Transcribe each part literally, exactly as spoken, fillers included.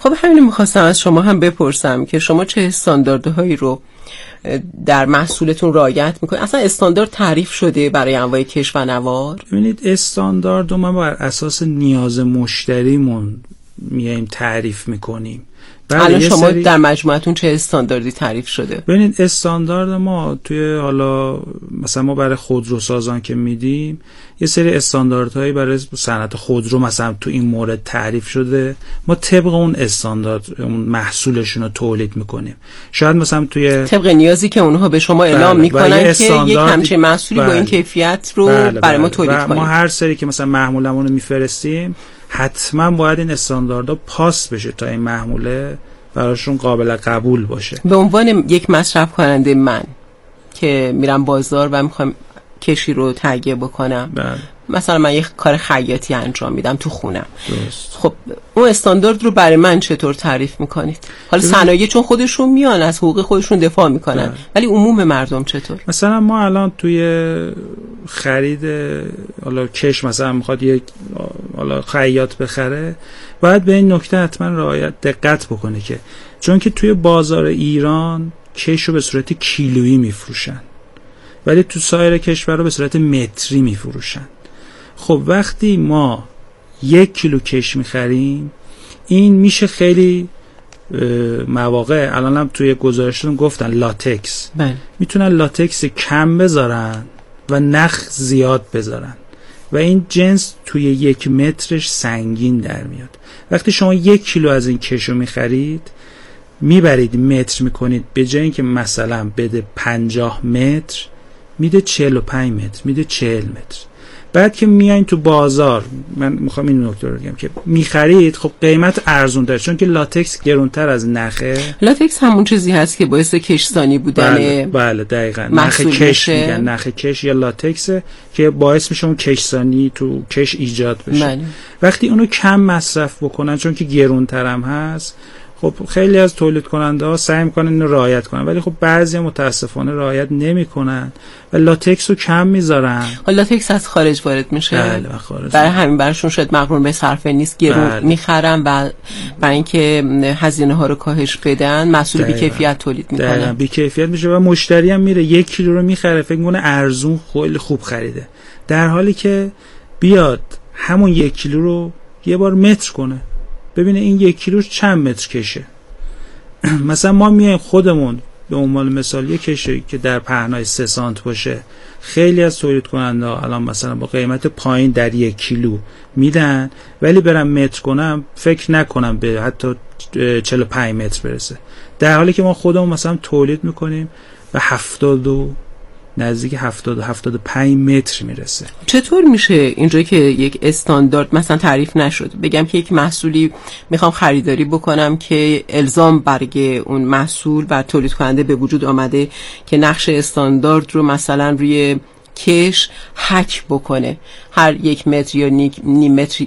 خب همین میخواستم از شما هم بپرسم که شما چه استانداردهایی رو در محصولتون رعایت میکنید؟ اصلا استاندارد تعریف شده برای انواع کش و نوار؟ ببینید استاندارد رو ما بر اساس نیاز مشتریمون میایم تعریف میکنیم. الان شما سری... در مجموعتون چه استانداردی تعریف شده؟ ببینید استاندارد ما توی حالا مثلا ما برای خودروسازان که میدیم یه سری استانداردهایی برای صنعت خودرو مثلا تو این مورد تعریف شده، ما طبق اون استاندارد اون محصولشون رو تولید میکنیم. شاید مثلا توی طبق نیازی که اونها به شما اعلام بله. میکنن که یک همچین محصولی بله. با این کیفیت رو بله. برای ما تولید کنیم. ما هر سری که مثلا محمولمون رو میفرستیم حتما باید این استانداردها پاس بشه تا این محموله براشون قابل قبول باشه. به عنوان یک مصرف کننده من که میرم بازار و میخوام کشی رو تهیه بکنم بله. مثلا من یک کار خیاطی انجام میدم تو خونم درست. خب اون استاندارد رو برای من چطور تعریف میکنید؟ حالا صنایع چون خودشون میان از حقوق خودشون دفاع میکنن بله. ولی عموم مردم چطور؟ مثلا ما الان توی خرید حالا کش مثلا میخواد یک حالا خیاط بخره، باید به این نکته حتما رعایت دقت بکنه که چون که توی بازار ایران کش رو به صورت کیلویی میفروشن ولی تو سایر کشورها به صورت متری میفروشن. خب وقتی ما یک کیلو کش میخریم این میشه خیلی مواقع الان هم توی گزارشتون گفتن لاتکس بله. میتونن لاتکس کم بذارن و نخ زیاد بذارن و این جنس توی یک مترش سنگین در میاد. وقتی شما یک کیلو از این کشو میخرید میبرید متر میکنید، به جای اینکه مثلا بده پنجاه متر میده چهل و پنج متر، میده چهل متر. بعد که میایین تو بازار، من میخوام این نکته رو بگم که میخرید خب قیمت ارزون تر چون که لاتکس گرونتر از نخه. لاتکس همون چیزی هست که باعث کشسانی بودن بله, بله دقیقاً نخ کش میگن، نخ کش یا لاتکس که باعث میشه اون کشسانی تو کش ایجاد بشه بله. وقتی اونو کم مصرف بکنن چون که گرونتر هم هست، خب خیلی از تولید کننده ها سعی میکنن اینو رعایت کنن ولی خب بعضی متاسفانه رعایت نمیکنن و لاتکس رو کم میذارن. لاتکس از خارج وارد میشه بله خارج برای همین براشون شاید مقرون به صرفه نیست، گرون بله. میخرن و برای اینکه هزینه ها رو کاهش بدن محصول بی کیفیت تولید میکنن، بی کیفیت میشه و مشتری هم میره یک کیلو رو میخره فکر میکنه ارزون خیلی خوب خریده، در حالی که بیاد همون یک کیلو رو یه بار متر کنه ببینه این یک کیلوش چند متر کشه. مثلا ما میایم خودمون به عنوان مثال یک کشه که در پهنای سه سانت باشه، خیلی از تولید کننده ها الان مثلا با قیمت پایین در یک کیلو میدن ولی برم متر کنم فکر نکنم به حتی چهل و پنج متر برسه، در حالی که ما خودمون مثلا تولید میکنیم به هفتاد و نزدیک هفتاد و هفتاد و پنج متر میرسه. چطور میشه اینجایی که یک استاندارد مثلا تعریف نشد بگم که یک محصولی میخوام خریداری بکنم که الزام برای اون محصول و تولید کننده به وجود آمده که نقش استاندارد رو مثلا روی کش حک بکنه، هر یک متر یا نیم متر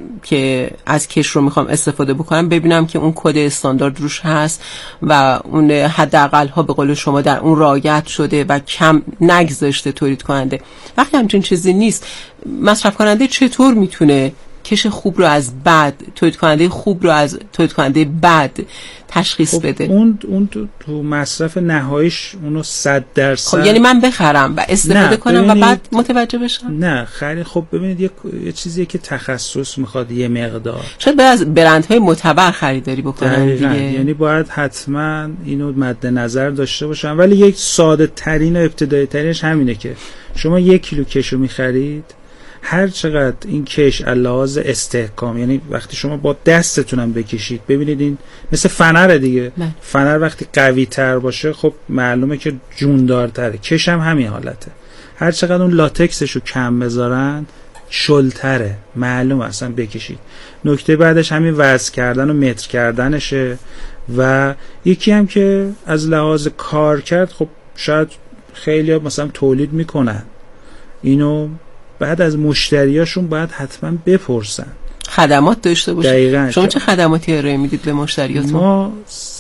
که از کش رو میخوام استفاده بکنم ببینم که اون کد استاندارد روش هست و اون حداقل ها به قول شما در اون رعایت شده و کم نگذاشته تولید کننده. وقتی همچین چیزی نیست مصرف کننده چطور میتونه کش خوب رو از بد، تولید کننده خوب رو از تولید کننده بد تشخیص خب بده؟ اون اون تو, تو مصرف نهاییش اونو صد درصد خب یعنی من بخرم و استفاده کنم و بعد متوجه بشم؟ نه خیلی خب ببینید یه, یه چیزیه که تخصص میخواد یه مقدار، شاید باید از برندهای معتبر خریداری بکنن دیگه، یعنی باید حتما اینو مد نظر داشته باشن. ولی یک ساده ترین و ابتدایی ترینش همینه که شما یک کیلو کشو میخرید، هر چقدر این کش لحاظ استحکام، یعنی وقتی شما با دستتونم بکشید ببینید این مثل فنره دیگه نه. فنر وقتی قوی تر باشه خب معلومه که جوندارتره، کش هم همین حالته، هر چقدر اون لاتکسشو کم بذارن شلتره، معلومه اصلا بکشید. نکته بعدش همین وزن کردن و متر کردنشه و یکی هم که از لحاظ کار کرد، خب شاید خیلی ها مثلا تولید میکنن اینو بعد از مشتریاشون باید حتما بپرسن، خدمات داشته باشه. دقیقاً. شما چه خدماتی ارائه میدید به مشتریاتون؟ ما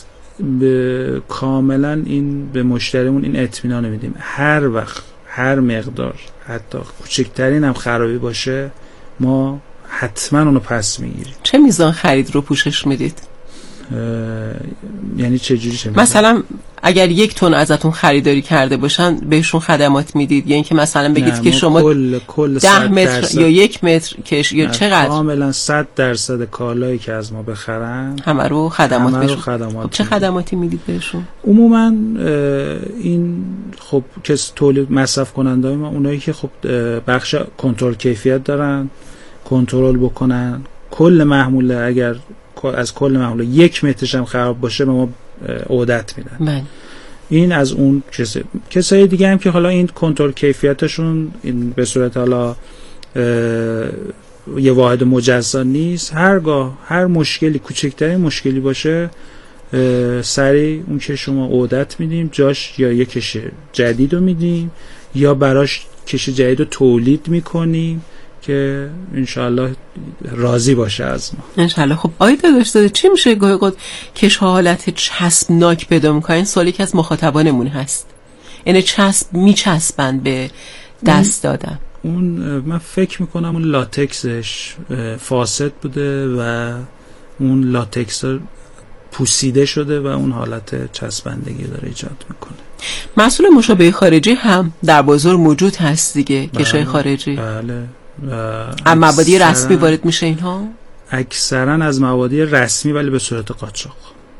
به کاملا این به مشتریمون این اطمینان میدیم هر وقت هر مقدار حتی کوچکترین هم خرابی باشه ما حتما اونو پس میگیریم. چه میزان خرید رو پوشش میدید؟ یعنی چه جوری چه مثلا اگر یک تن ازتون خریداری کرده باشن بهشون خدمات میدید، یا اینکه مثلا بگید که شما کل کل ده متر یا یک متر کش یا چقدر کاملا صد درصد کالایی که از ما بخرن همه رو خدمات همه رو بهشون خدمات خب چه خدماتی میدید بهشون؟ عموما این خب کس تولید مصرف کننده ما اونایی که خب بخش کنترل کیفیت دارن، کنترل بکنن کل محموله، اگر از کل محموله یک مترش هم خراب باشه به ما عودت میدن. من. این از اون کسای کسای دیگه هم که حالا این کنترل کیفیتشون این به صورت حالا یه واحد مجزا نیست، هرگاه هر مشکلی کوچکترین مشکلی باشه سریع اون که شما عودت میدیم، جاش یا یه کش جدید رو میدیم یا براش کش جدید رو تولید میکنیم که انشاءالله راضی باشه از ما انشاءالله. خب آیدا داشته چی میشه گاهی اوقات کش‌ها حالت چسبناک پیدا میکنن؟ سوالی که از مخاطبانمون هست، یعنی چسب میچسبن به دست دادن. اون من فکر میکنم اون لاتکسش فاسد بوده و اون لاتکس پوسیده شده و اون حالت چسبندگی داره ایجاد میکنه. محصول مشابه خارجی هم در بازار موجود هست دیگه، کشای خارجی. بله. از موادی رسمی وارد میشه اینها؟ اکثرا از موادی رسمی ولی به صورت قاچاق.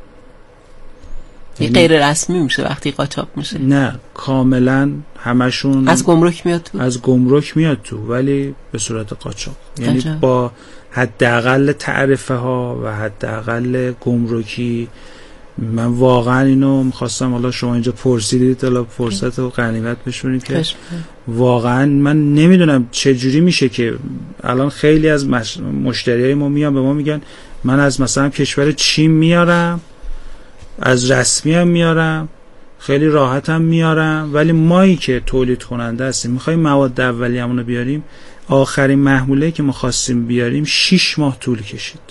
یعنی غیر رسمی میشه وقتی قاچاق میشه؟ نه کاملا همشون از گمرک میاد تو؟ از گمرک میاد تو ولی به صورت قاچاق، یعنی عجب. با حداقل تعرفه ها و حداقل گمرکی. من واقعا اینو میخواستم، حالا شما اینجا پرسیدید، حالا فرصت و غنیمت بشونید که واقعا من نمیدونم چه جوری میشه که الان خیلی از مش... مشتریای ما میان به ما میگن من از مثلا کشور چین میارم، از رسمی هم میارم، خیلی راحت هم میارم، ولی مایی که تولید کننده هستیم میخوایم مواد اولیه‌مون رو بیاریم، آخرین محموله که ما خواستیم بیاریم شش ماه طول کشید.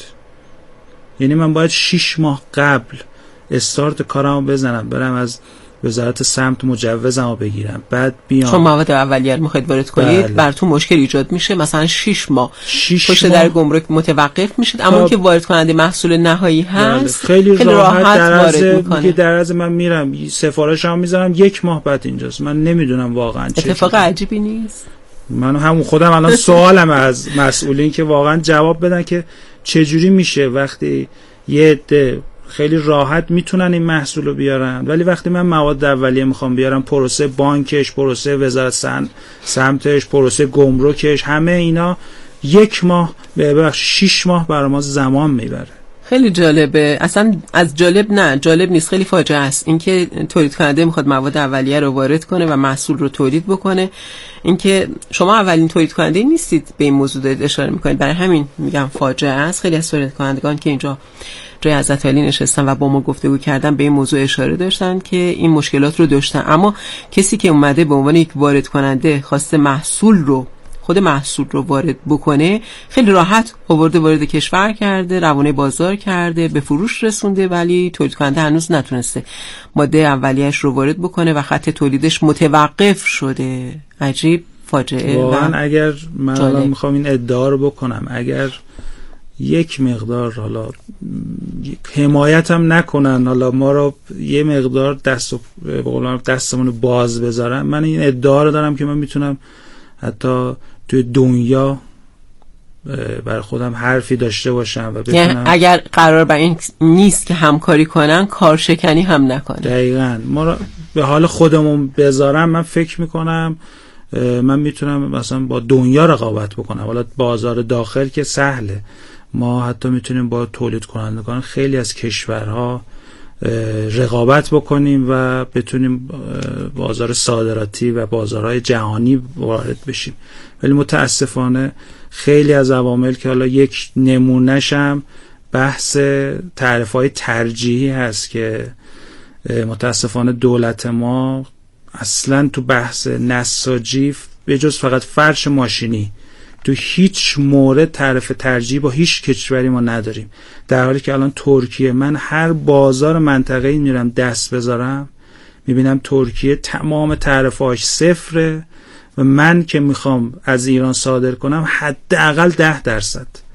یعنی من باید شش ماه قبل استارت کارمو بزنم، برم از وزارت سمت مجوزمو بگیرم، بعد بیام چون مواد اولیه رو میخواید وارد کنید. بله. براتون مشکل ایجاد میشه، مثلا شش ماه پشت در گمرک متوقف میشید، اما که وارد کننده محصول نهایی هست بله. خیلی, خیلی راحت, راحت در از میکنه. در از من میرم سفارشمو میذارم یک ماه بعد اینجاست. من نمیدونم واقعا چه اتفاق عجیبی نیست. من همون خودم الان سوالم از مسئولین که واقعا جواب بدن که چه جوری میشه وقتی یه عده خیلی راحت میتونن این محصول رو بیارن، ولی وقتی من مواد اولیه میخوام بیارم، پروسه بانکش، پروسه وزارت سن سمتش، پروسه گمرکش، همه اینا یک ماه به بخش شش ماه برای ما زمان میبره. خیلی جالبه. اصلا از جالب نه جالب نیست، خیلی فاجعه است اینکه تولید کننده میخواد مواد اولیه رو وارد کنه و محصول رو تولید بکنه. اینکه شما اولین تولید کننده نیستید به این موضوع دارید اشاره میکنید، برای همین میگم فاجعه است. خیلی از تولید کنندگان که اینجا جای حضرت علی نشستن و با ما گفتگو کردن به این موضوع اشاره داشتن که این مشکلات رو داشتن، اما کسی که اومده به عنوان یک وارد کننده خواسته محصول رو خود محصول رو وارد بکنه، خیلی راحت آورده وارد کشور کرده، روانه بازار کرده، به فروش رسونده، ولی تولید کننده هنوز نتونسته ماده اولیه‌اش رو وارد بکنه و خط تولیدش متوقف شده. عجیب، فاجعه. واقعا اگر من الان میخوام این ادعا رو بکنم، اگر یک مقدار حالا حمایت هم نکنن، حالا ما رو یه مقدار دست و دستمون رو باز بذارن، من این ادعا رو دارم که من میتونم حتی توی دنیا برای خودم حرفی داشته باشم و بتونم، یعنی اگر قرار بر این نیست که همکاری کنن، کارشکنی هم نکنن. دقیقاً. ما رو به حال خودمون بذارم، من فکر میکنم من میتونم مثلا با دنیا رقابت بکنم. حالا بازار داخل که سهله، ما حتی میتونیم با تولید کنندگان خیلی از کشورها رقابت بکنیم و بتونیم بازار صادراتی و بازارهای جهانی وارد بشیم. ولی متاسفانه خیلی از عوامل که حالا یک نمونه‌ش هم بحث تعرفه‌های ترجیحی هست که متاسفانه دولت ما اصلا تو بحث نساجی به جز فقط فرش ماشینی تو هیچ مورد تعرفه ترجیحی با هیچ کشوری ما نداریم، در حالی که الان ترکیه، من هر بازار منطقه‌ای میرم دست بذارم میبینم ترکیه تمام تعرفه‌هاش صفره و من که میخوام از ایران صادر کنم حداقل ده درصد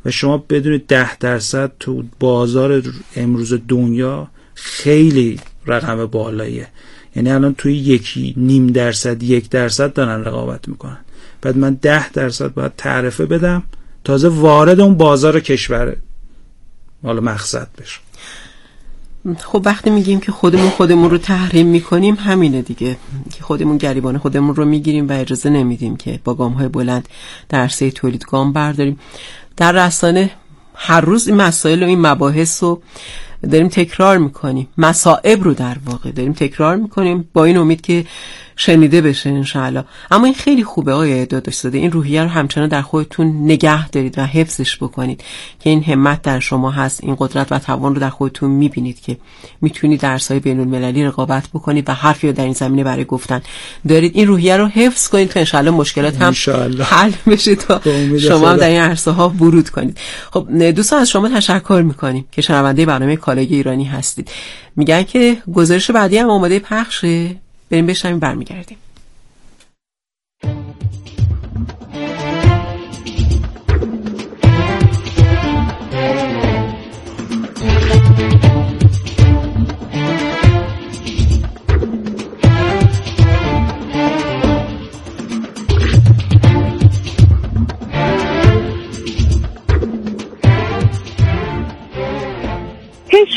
و شما بدونید ده درصد تو بازار امروز دنیا خیلی رقم بالاییه. یعنی الان توی یکی نیم درصد یک درصد دارن رقابت میکنن، بعد من ده درصد باید تعرفه بدم تازه وارد اون بازار کشور حالا مقصد بشه. خب وقتی میگیم که خودمون خودمون رو تحریم میکنیم همینه دیگه، که خودمون گریبان خودمون رو میگیریم و اجازه نمیدیم که با گام‌های بلند در عرصه تولید گام برداریم. در رسانه هر روز این مسائل و این مباحث رو داریم تکرار میکنیم، مصائب رو در واقع داریم تکرار میکنیم با این امید که شنیده بشه انشاءالله. اما این خیلی خوبه آقای داداشزاده، این روحیه رو همچنان در خودتون نگه دارید و حفظش بکنید که این همت در شما هست، این قدرت و توان رو در خودتون میبینید که میتونید در سایه بین‌المللی رقابت بکنید و حرفی رو در این زمینه برای گفتن دارید. این روحیه رو حفظ کنید تا انشاءالله مشکلات هم حل بشه تا شما هم در این عرصه ها ورود کنید. خب دوستان از شما تشکر میکنیم که شنونده برنامه کالای ایرانی هستید. میگن که گزارش بعدی هم آماده پخشه، بریم بشنویم برمیگردیم. کش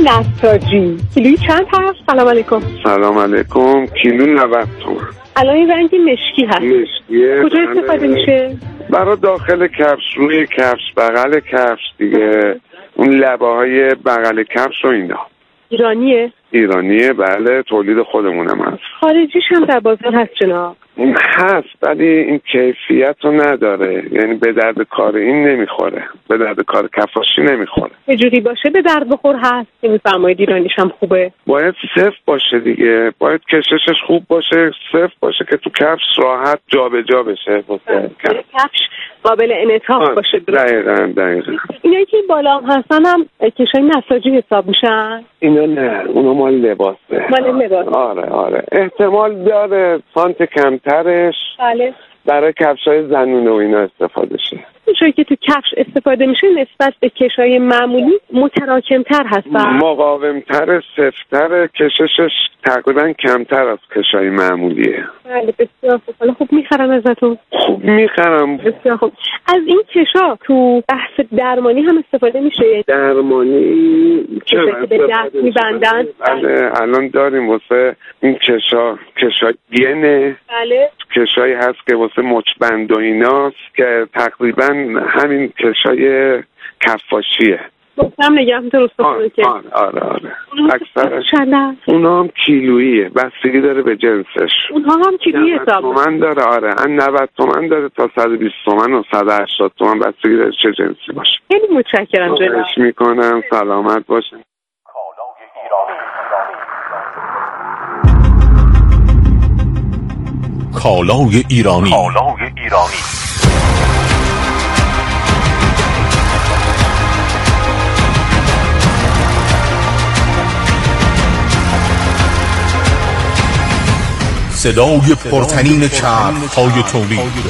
نساجی کیلویی چند هست؟ سلام علیکم. سلام علیکم. کیلو نود تومن. الان این رنگی مشکی هست. مشکیه. کجا استفاده میشه؟ برای داخل کفش، روی کفش، بغل کفش دیگه، اون لبه های بغل کفش و اینا. ایرانیه؟ ایرانیه بله، تولید خودمونم هست. خارجیش هم در بازار هست جناب؟ هست ولی این کیفیت رو نداره، یعنی به درد کار این نمیخوره، به درد کار کفاشی نمیخوره. یه جوری باشه به درد بخور هست که میفرمایید ایرانیش هم خوبه؟ باید صفر باشه دیگه، باید کششش خوب باشه، صفر باشه که تو کفش راحت جا به جا بشه، واسه کفش قابل انعطاف باشه. دقیقاً دقیقاً. اینایی که بالا هم هستن هم کشای نساجی حساب میشن؟ اینا نه، اونا مال لباسه. مال لباس. آره آره، احتمال داره سانت کمترش بله برای کفشای زنونه و اینا استفاده شه. چون که تو کفش استفاده میشه نسبت به کشای معمولی متراکمتر هستن، مقاومتر، سفت‌تر، کششش تقریبا کمتر از کشای معمولیه. بله بسیار خوب. حالا خوب میخرم ازتون؟ خوب میخرم. بسیار خوب. از این کشا تو بحث درمانی هم استفاده میشه؟ درمانی چرا به دست میبندن؟ بله الان داریم واسه این کشا، کشای گنه. بله کشایی هست که واسه مچبند و ایناست که تقریبا همین کشای کفاشیه. هم نگم درست آره که آره آره, آره. اکثرش چنده؟ اونا هم کیلوییه، بستگی داره به جنسش. اونها هم کیلویی حساب تومن داره. آره ان نود تومن داره تا صد و بیست تومن و صد و هشتاد تومن، بستگی داره چه جنسی باشه. خیلی متشکرم جناب. خواهش میکنم، سلامت باشین. کالای ایرانی. کالای ایرانی. صدای پرتنین چرخ‌های تولید.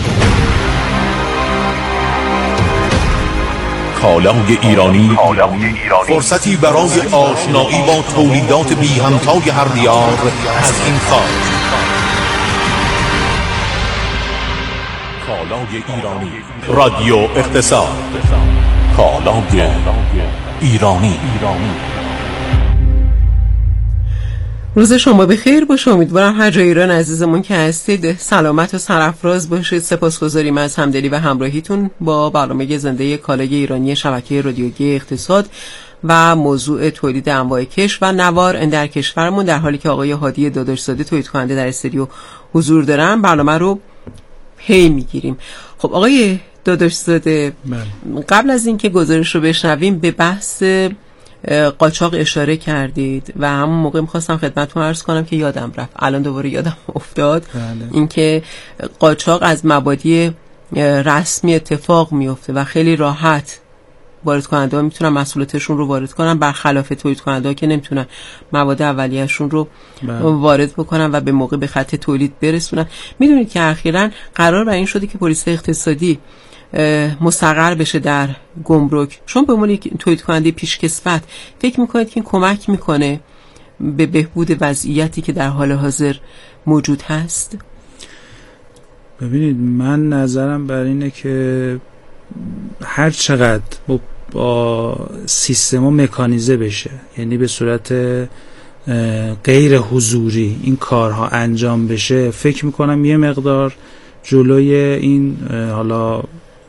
کالای ایرانی. فرصتی برای آشنایی با تولیدات بی همتای هر دیار از این خاک. کالای ایرانی. رادیو اقتصاد. کالای ایرانی. روز شما بخیر باشه. امیدوارم هر جای ایران عزیزمون که هستید سلامت و سرافراز باشید. سپاسگزاریم از همدلی و همراهیتون با برنامه زنده کالای ایرانی شبکه رادیویی اقتصاد و موضوع تولید انواع کش و نوار در کشورمون، در حالی که آقای هادی داداشزاده تولید کننده در استودیو حضور دارن. برنامه رو پی میگیریم. خب آقای داداشزاده، قبل از اینکه گزارش رو بشنویم به بحث قاچاق اشاره کردید و همون موقع میخواستم خدمتتون عرض کنم که یادم رفت، الان دوباره یادم افتاد. بله. اینکه قاچاق از مبادی رسمی اتفاق میفته و خیلی راحت وارد کننده ها میتونن مسئولیتشون رو وارد کنن، برخلاف تولید کننده ها که نمیتونن مواد اولیه‌شون رو بله. وارد بکنن و به موقع به خط تولید برسونن. میدونید که اخیراً قرار بر این شده که پلیس اقتصادی مستقر بشه در گمرک. شما به عنوان تولید کننده پیشکسوت فکر میکنید که این کمک میکنه به بهبود وضعیتی که در حال حاضر موجود هست؟ ببینید، من نظرم بر اینه که هر چقدر با سیستما مکانیزه بشه، یعنی به صورت غیر حضوری این کارها انجام بشه، فکر میکنم یه مقدار جلوی این حالا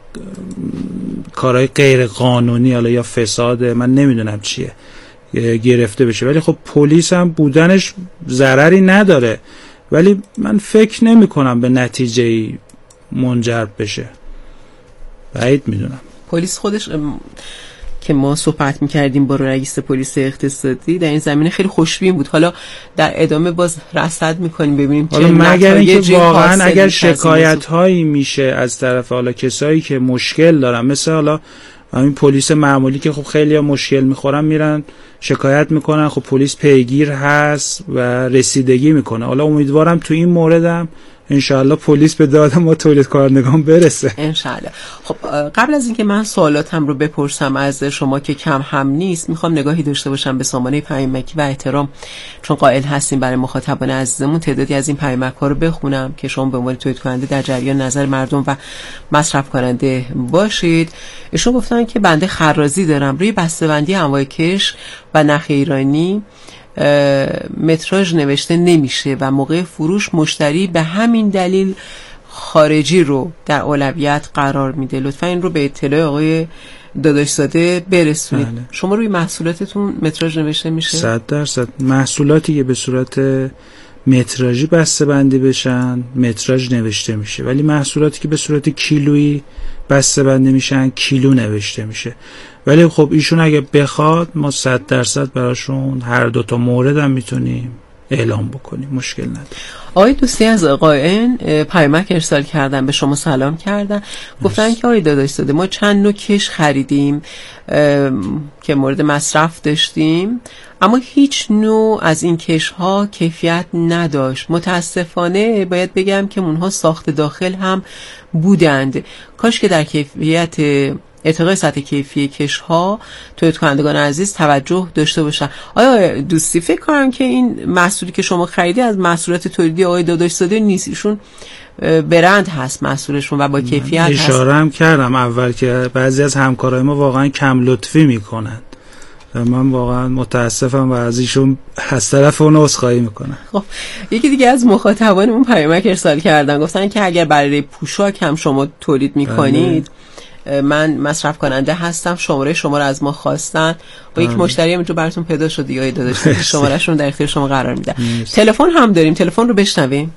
کارهای غیر قانونی حالا یا فساد من نمیدونم چیه گرفته بشه. ولی خب پلیس هم بودنش ضرری نداره، ولی من فکر نمی کنم به نتیجه‌ای منجر بشه. بعید میدونم. پلیس خودش که ما صحبت میکردیم با رئیس پلیس اقتصادی در این زمینه خیلی خوشبین بود. حالا در ادامه باز رصد میکنیم ببینیم چه مگر اینکه واقعا اگر شکایت هایی میشه از طرف حالا کسایی که مشکل دارن، مثل حالا همین پلیس معمولی که خب خیلی ها مشکل میخورن میرن شکایت میکنن، خب پلیس پیگیر هست و رسیدگی میکنه. حالا امیدوارم تو این موردم انشاءالله پلیس به داد ما تولید کنندگان برسه انشاءالله. خب قبل از اینکه من سوالاتم رو بپرسم از شما که کم هم نیست، میخوام نگاهی داشته باشم به سامانه پیامکی و احترام، چون قائل هستیم برای مخاطبان عزیزمون تعدادی از این پیامک ها رو بخونم که شما به عنوان تولید کننده در جریان نظر مردم و مصرف کننده باشید. ایشون گفتن که بنده خرازی دارم، روی بسته‌بندی انواع کش و نخ ایرانی متراژ نوشته نمیشه و موقع فروش مشتری به همین دلیل خارجی رو در اولویت قرار میده. لطفا این رو به اطلاع آقای داداشزاده برسونید. بله. شما روی محصولاتتون متراژ نوشته میشه؟ صد درصد محصولاتی که به صورت متراژی بسته بندی بشن متراژ نوشته میشه، ولی محصولاتی که به صورت کیلویی بسته بندی میشن کیلو نوشته میشه. ولی خب ایشون اگه بخواد ما صد درصد براشون هر دو تا مورد هم میتونیم اعلام بکنیم، مشکل نداره. آقای دوستی از قائن پیامک ارسال کردن، به شما سلام کردن، گفتن که آقای داداشزاده ما چند نوع کش خریدیم که مورد مصرف داشتیم، اما هیچ نوع از این کش ها کیفیت نداشت. متاسفانه باید بگم که اونها ساخت داخل هم بودند. کاش که در کیفیت ارتقای سطح کیفی کش ها تولید کنندگان عزیز توجه داشته باشن. آیا دوستی فکر کنم که این محصولی که شما خریدی از محصولات تولیدی آقای داداشزاده نیست، ایشون برند هست محصولشون و با کیفیت هست. اشاره هم کردم اول که بعضی از همکارای ما واقعا کم لطفی میکنن و من واقعا متاسفم و از ایشون از طرف اون عذرخواهی میکنم. خب یکی دیگه از مخاطبانمون پیامک ارسال کردن، گفتن که اگر برای پوشاک هم شما تولید میکنید، من مصرف کننده هستم، شماره شما رو از ما خواستن و یک مشتری اینجا براتون پیدا شد دیگه داداش، شمارهشون در اختیار شما قرار میدم. تلفن هم داریم، تلفن رو بشنویم.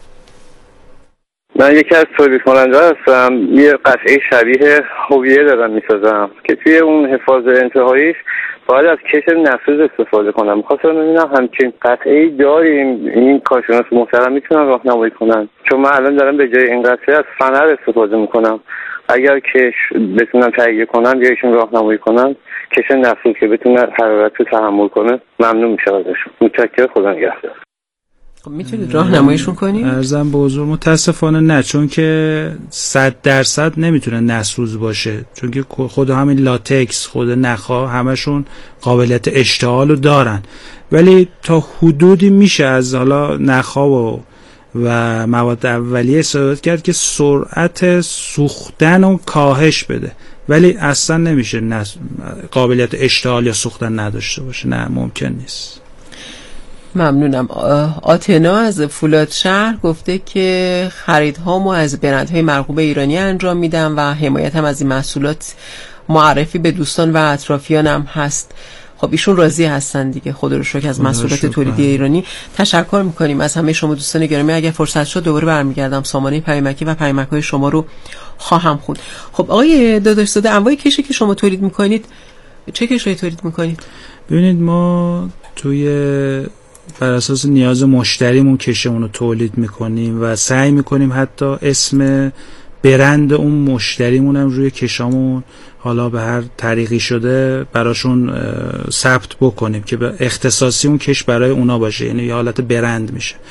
من یکی از تولید کننده هستم، یه قطعه شبیه هویه دارم میسازم که توی اون حفاظ انتهاییش باید از کش نفوذ استفاده کنم. می‌خواستم ببینم همچین قطعه‌ای داریم، این کارشناس محترم میتونن راهنمایی کنن، چون من الان دارم به جای این قطعه از فنر استفاده میکنم. اگر کش بتونن تهیه کنن یا ایشون راهنمایی کنن کش نفوذ که بتونه حرارت رو تحمل کنه، ممنون میشه ازشون. متشکرم، خدا نگهدار. خب میتونید راهنماییشون کنید؟ عرضم به حضور متاسفانه نه، چون که صد درصد نمیتونه نسوز باشه، چون که خود همین لاتکس، خود نخا همشون قابلیت اشتعال رو دارن، ولی تا حدودی میشه از حالا نخا و و مواد اولیه استفاده کرد که سرعت سوختن رو کاهش بده، ولی اصلا نمیشه نس... قابلیت اشتعال یا سوختن نداشته باشه، نه ممکن نیست. ممنونم. آتنا از فولاد شهر گفته که خریدهامو از برندهای مرغوب ایرانی انجام میدم و حمایتم از این محصولات معرفی به دوستان و اطرافیانم هست. خب ایشون راضی هستن دیگه، خدا رو شکر از محصولات تولیدی ایرانی. تشکر میکنیم از همه شما دوستان گرامی. اگر فرصت شد دوباره برمیگردم، سامانه پیامکی و پیامک‌های شما رو خواهم خوند. خب آقای داداشزاده، انواع کشی که شما تولید میکنید چه کشایی تولید میکنید؟ ببینید ما توی بر اساس نیاز مشتریمون کشمون رو تولید میکنیم و سعی میکنیم حتی اسم برند اون مشتریمون هم روی کشامون حالا به هر طریقی شده براشون ثبت بکنیم که اختصاصی اون کش برای اونا باشه، یعنی یه حالت برند میشه.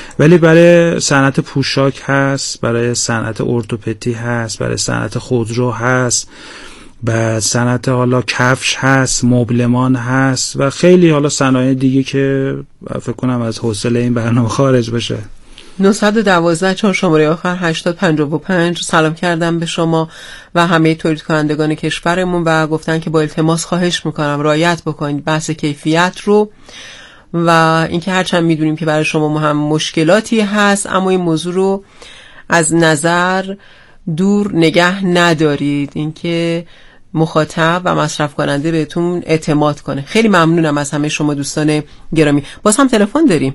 ولی برای صنعت پوشاک هست، برای صنعت ارتوپدی هست، برای صنعت خودرو هست، و صنعت حالا کفش هست، مبلمان هست و خیلی حالا صنایع دیگه که فکر کنم از حوصله این برنامه خارج بشه. نه یک دو چون شماره آخر هشتاد پنجاه و پنج سلام کردم به شما و همه تولید کنندگان کشورمون و گفتن که با التماس خواهش میکنم رعایت بکنید بحث کیفیت رو و اینکه هرچند میدونیم که برای شما هم مشکلاتی هست اما این موضوع رو از نظر دور نگه ندارید، اینکه مخاطب و مصرف کننده بهتون اعتماد کنه. خیلی ممنونم از همه شما دوستان گرامی. باز هم تلفن داریم.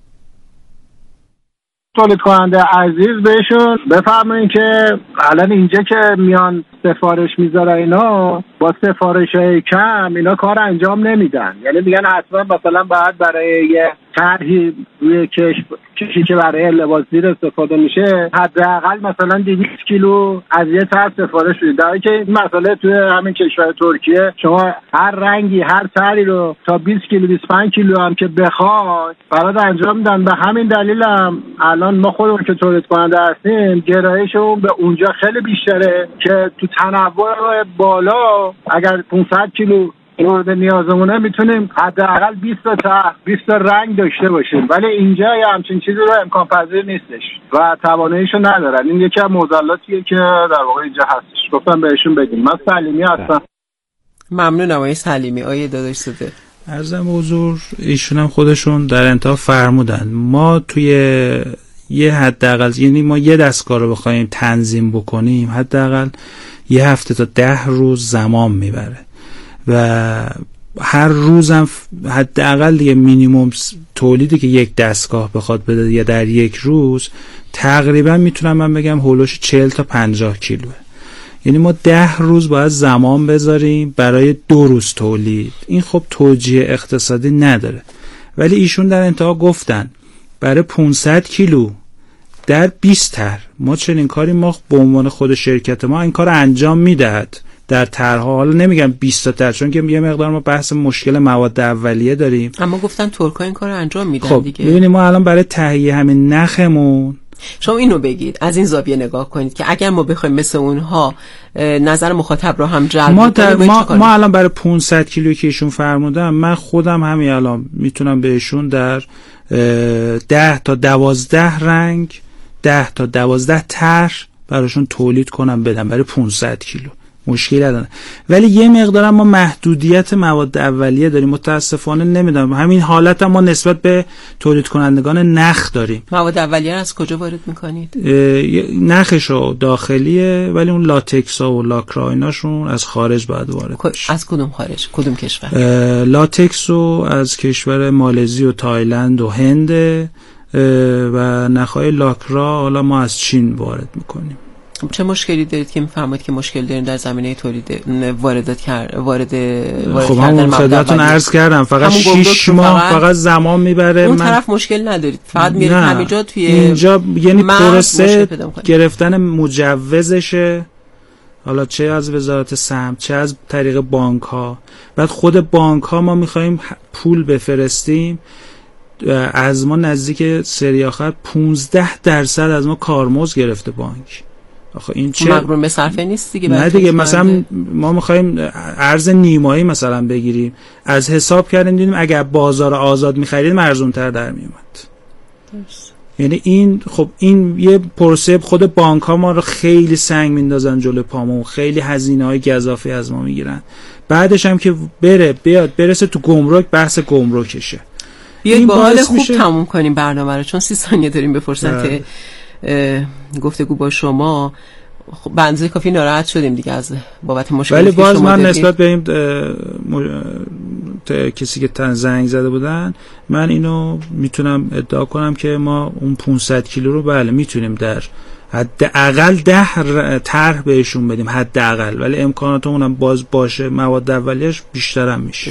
تولید کننده عزیز بهشون بفرمایید که الان اینجا که میان سفارش میذاره اینا با سفارش های کم اینا کار انجام نمیدن، یعنی میگن حتما مثلا باید برای یه طرحی روی کشف کشی که برای لباس زیر استفاده میشه حداقل مثلا دویست کیلو از یه طرح سفارش بدید، در حالی که این مسئله توی همین کشور ترکیه شما هر رنگی هر طرحی رو تا بیست کیلو بیست و پنج کیلو هم که بخواد برات انجام میدن. به همین دلیل هم الان ما خودمون که تولید کننده هستیم گرایشمون به اونجا خیلی بیشتره که تو تنوع بالا اگر پانصد کیلو مورد نیازمونه میتونیم حداقل بیست تا بیست رنگ داشته باشیم، ولی اینجا یه همچین چیزی رو امکان پذیر نیستش و تواناییشو ندارن. این یکی از معضلاتیه که در واقع اینجا هستش. گفتم بهشون بگیم. من سلیمی هستم. ممنونم آقای سلیمی. آقای داداش صدق عرضم حضور ایشون هم خودشون در انتها فرمودن ما توی یه حداقل یعنی ما یه دستگاه رو بخوایم تنظیم بکنیم حداقل یه هفته تا ده روز زمان میبره و هر روزم حداقل دیگه مینیمم تولیدی که یک دستگاه بخواد بده یا در یک روز تقریبا میتونم من بگم هولوش چهل تا پنجاه کیلوه. یعنی ما ده روز باید زمان بذاریم برای دو روز تولید. این خب توجیه اقتصادی نداره، ولی ایشون در انتها گفتن برای پانصد کیلو در بیست تر ما چنین کاری ما به عنوان خود شرکت ما این کار انجام میدهد در طرح‌ها. حالا نمیگم بیست تا تر چون که یه مقدار ما بحث مشکل مواد اولیه داریم، اما گفتن ترک‌ها این کارو انجام میدن. خب دیگه ببینید ما الان برای تهیه همین نخمون شما اینو بگید از این زاویه نگاه کنید که اگر ما بخوایم مثل اونها نظر مخاطب رو هم جلب ما کنیم ما, ما الان برای پانصد کیلو که ایشون فرمودن من خودم همین الان میتونم بهشون در ده تا دوازده رنگ ده تا دوازده طرح براشون تولید کنم بدم برای پانصد کیلو. مشکلی نداره، ولی یه مقدار ما محدودیت مواد اولیه داریم متاسفانه. نمیدونم همین حالت هم ما نسبت به تولید کنندگان نخ داریم. مواد اولیه از کجا وارد میکنید؟ نخشو داخلیه ولی اون لاتکس ها و لاکرا ایناشون از خارج باید وارد بشه. از کدوم خارج؟ کدوم کشور؟ لاتکس رو از کشور مالزی و تایلند و هند و نخای لاکرا حالا ما از چین وارد میکنیم. چه مشکلی دارید که میفرمایید که مشکل دارین در زمینه تولید واردات کرد وارد وارد خب همون خدمتتون عرض کردم فقط شش ماه فقط, فقط زمان میبره. اون من... طرف مشکل ندارید فقط میرید همینجا توی اینجا یعنی پروسه گرفتن مجوزشه، حالا چه از وزارت سمت چه از طریق بانک ها. بعد خود بانک ها ما میخوایم پول بفرستیم از ما نزدیک سری آخر پانزده درصد از ما کارمزد گرفته بانک. آخه این چه مقرون به صرفه نیست دیگه. نه دیگه مثلا ما میخوایم ارز نیمایی مثلا بگیریم از حساب کردیم دیدیم اگر بازار آزاد میخرید ارزون تر در میومد. یعنی این خب این یه پروسه خود بانک ها ما رو خیلی سنگ میندازن جلوی پامون، خیلی هزینه های گزافی از ما میگیرن. بعدش هم که بره بیاد برسه تو گمرک بحث گمرکشه. بیایید با حال خوب میشه... تموم کنیم برنامه رو چون سی ثانیه داریم به فرصت گفتگو با شما. خب بنزه کافی ناراحت شدیم دیگه از بابت مشکلی ولی که باز شما من دارید. نسبت به این کسی که تن زنگ زده بودن من اینو میتونم ادعا کنم که ما اون پانصد کیلو رو بله میتونیم در حداقل ده طرح بهشون بدیم حداقل، ولی امکاناتمون هم باز باشه مواد اولیه‌اش بیشتر هم میشه.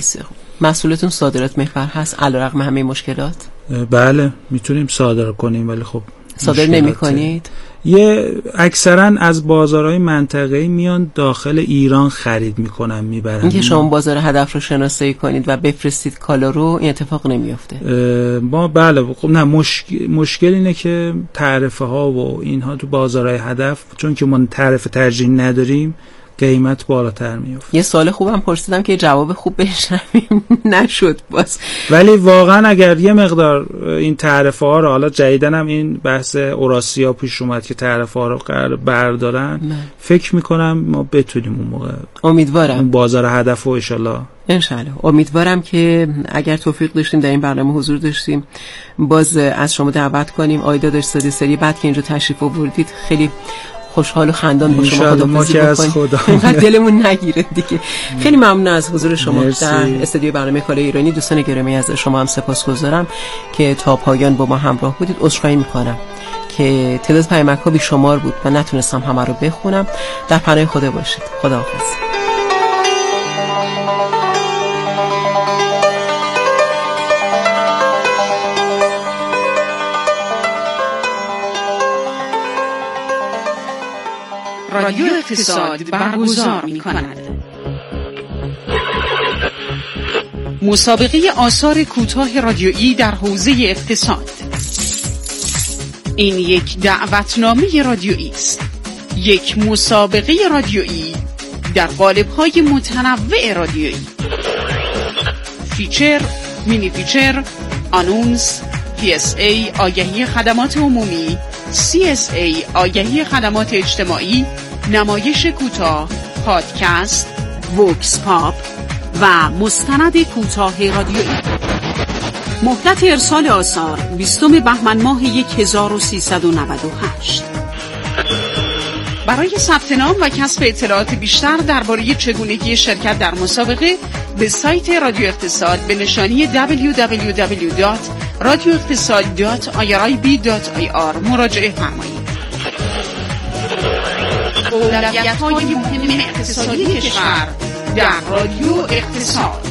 مسئولتون صادرات محور هست علیرغم همه مشکلات؟ بله میتونیم صادر کنیم ولی خب صادر نمی کنید؟ یه اکثرا از بازارهای منطقه‌ای میان داخل ایران خرید میکنن میبرن. اینکه شما بازار هدف رو شناسایی کنید و بفرستید کالا رو، این اتفاق نمیفته؟ ما بله خب نه مشکل مشکل اینه که تعرفه ها و اینها تو بازارهای هدف، چون که ما تعرفه ترجیح نداریم، قیمت بالاتر میفته. یه سوال خوبم پرسیدم که جواب خوب بشنویم نشد باز. ولی واقعا اگر یه مقدار این تعرفه ها رو، حالا جدیدن هم این بحث اوراسیا پیش اومد که تعرفه ها رو قرار بردارن، نه. فکر میکنم ما بتونیم اون موقع، امیدوارم اون بازار هدف رو انشالله انشالله امیدوارم که اگر توفیق داشتیم در این برنامه حضور داشتیم باز از شما دعوت کنیم. آقای داداش سادی سری بعد که اینجا تشریف آوردید خیلی خوشحال و خندان با شما خداحافظی بکنیم، اینقدر دلمون نگیره دیگه. خیلی ممنون از حضور شما مرسی. در استودیو برنامه کالای ایرانی. دوستان گرامی از شما هم سپاسگزارم که تا پایان با ما همراه بودید. عذرخواهی میکنم که تعداد پیامک‌ها بیشمار بود و نتونستم همه رو بخونم. در پناه خدا باشید. خداحافظ. رادیو اقتصاد برگزار می کند. مسابقه آثار کوتاه رادیویی در حوزه اقتصاد. این یک دعوتنامه رادیویی است. یک مسابقه رادیویی در قالب‌های متنوع رادیویی. فیچر، مینی فیچر، آنونس، پی اس ای آگهی خدمات عمومی، سی اس ای آگهی خدمات اجتماعی، نمایش کوتاه، پادکست، وکس پاپ و مستند کوتاه رادیویی. مهلت ارسال آثار بیستم بهمن ماه هزار و سیصد و نود و هشت. برای ثبت نام و کسب اطلاعات بیشتر درباره چگونگی شرکت در مسابقه به سایت رادیو اقتصاد به نشانی دبلیو دبلیو دبلیو دات رادیو اقتصاد دات آی آر آی بی دات آی آر مراجعه فرمایید. اولویت‌های مهم اقتصادی کشور در رادیو اقتصاد.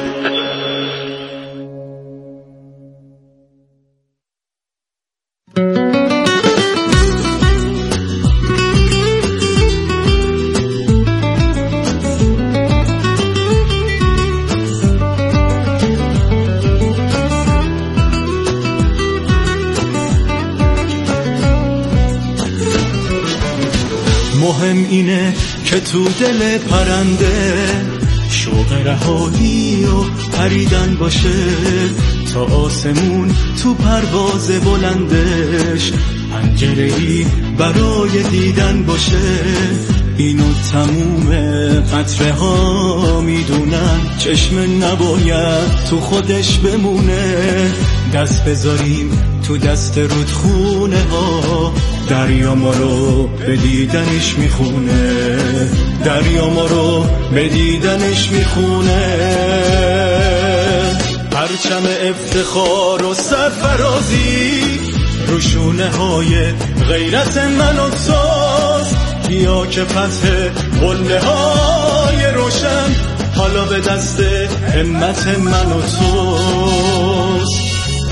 مهم اینه که تو دل پرنده شوق رهایی و پریدن باشه، تا آسمون تو پرواز بلندش پنجره‌ای برای دیدن باشه. اینو تموم قطره ها میدونن، چشم نباید تو خودش بمونه. دست بذاریم تو دست رودخونه ها، دریا ما رو به دیدنش میخونه، دریا ما رو به دیدنش میخونه. پرچم افتخار و سرفرازی روشونه های غیرت من و توست، بیا که فتح قله های روشن حالا به دست همت من و توست.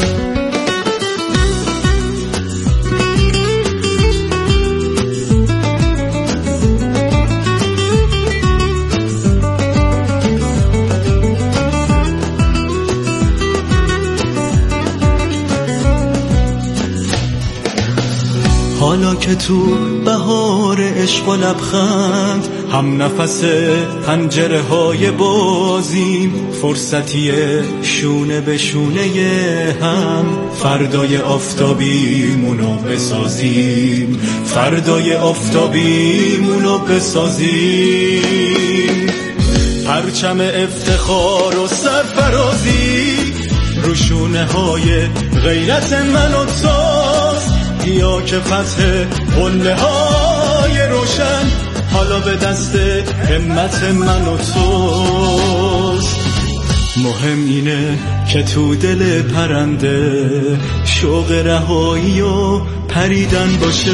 حالا که تو بهار عشق و لبخند هم نفس پنجره های بازیم، فرصتی شونه به شونه هم فردای آفتابیمونو بسازیم، فردای آفتابیمونو بسازیم. پرچم افتخار و سرفرازی روشونه های غیرت من و توست، بیا که فتح قله های روشن حالا به دست همت من و توست. مهم اینه که تو دل پرنده شوق رهایی و پریدن باشه.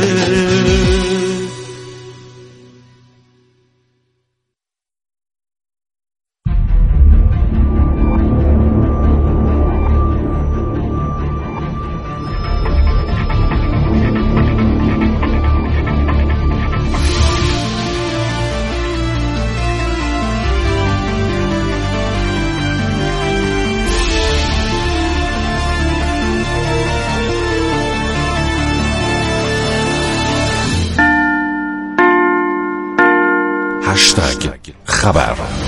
خبر.